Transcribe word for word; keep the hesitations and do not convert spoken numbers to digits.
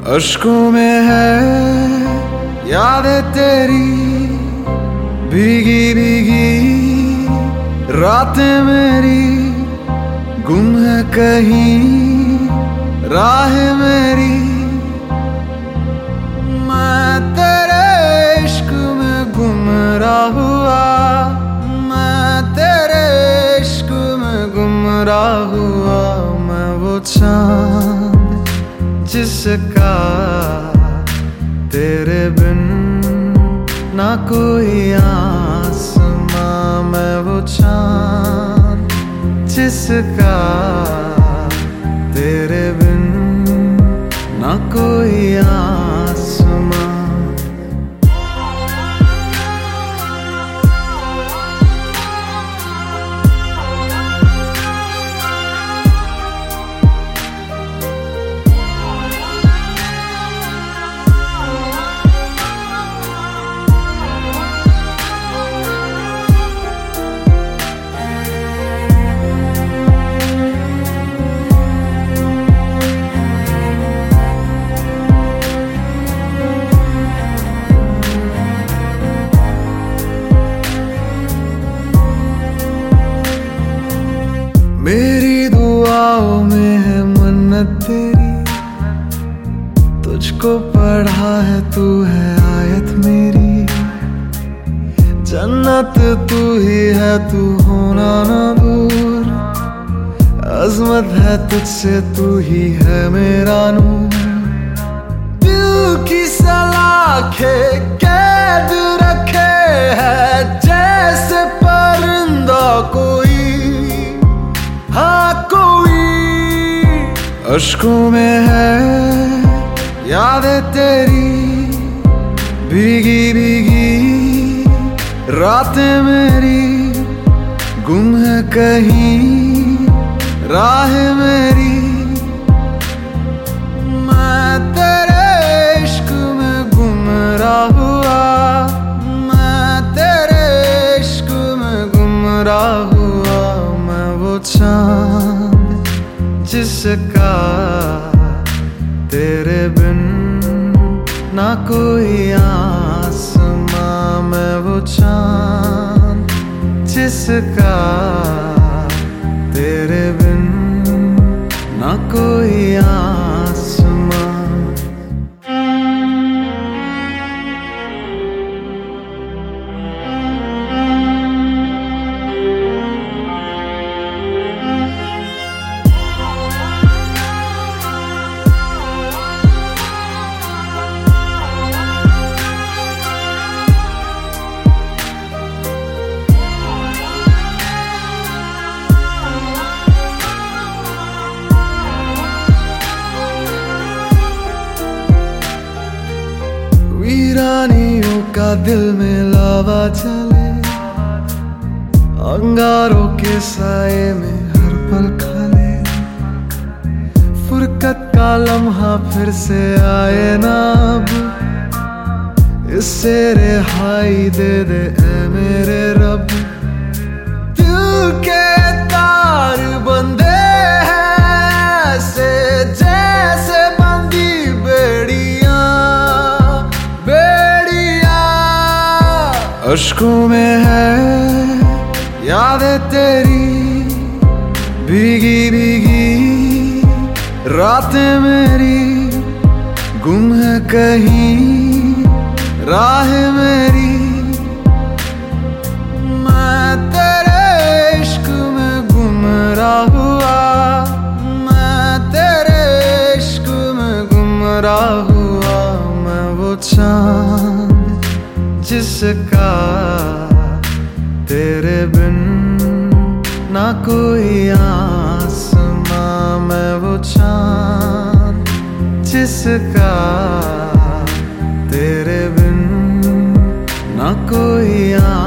अश्कों में है यादें तेरी, भीगी भीगी रातें मेरी, गुम है कहीं राह मेरी। मैं तेरे इश्क में गुमराह हुआ, मैं तेरे इश्क में गुमराह हुआ। मैं वो चाँद जिसका तेरे बिन ना कोई आसमां, मैं वो चाँद जिसका तेरे बिन ना कोई आसमां। मेरी दुआओं में है मन्नत तेरी, तुझको पढ़ा है तू है आयत मेरी। जन्नत तू ही है तू होना ना दूर, अजमत है तुझसे तू ही है मेरा नूर। दिल की सलाखें कैद रखे है जैसे परिंदा कोई, हाँ कोई। अश्कों में है यादें तेरी, भीगी भीगी रातें मेरी, गुम है कहीं राह मेरी। मैं तेरे इश्क में गुमराह हुआ, मैं तेरे इश्क में गुमराह हुआ। मैं वो चाँद जिसका तेरे बिन ना कोई आसमां, मैं वो चाँद जिसका तेरे बिन ना कोई आसमां। वीरानियों का दिल में लावा चले, अंगारों के साए में हर पल खाले। फुरकत का लम्हा फिर से आए ना अब, इससे रिहाई दे दे ऐ मेरे रब। दिल के तार बंधे हैं ऐसे जैसे बंदी बेड़ियां, बेड़ियां। अश्कों में है यादें तेरी, भीगी भीगी रातें मेरी, गुम है कहीं राह मेरी। मैं तेरे इश्क में गुमराह हुआ, मैं तेरे इश्क में गुमराह हुआ। मैं वो चाँद जिसका तेरे बिन ना कोई आसमां, मैं वो चाँद जिसका तेरे बिन ना कोई आ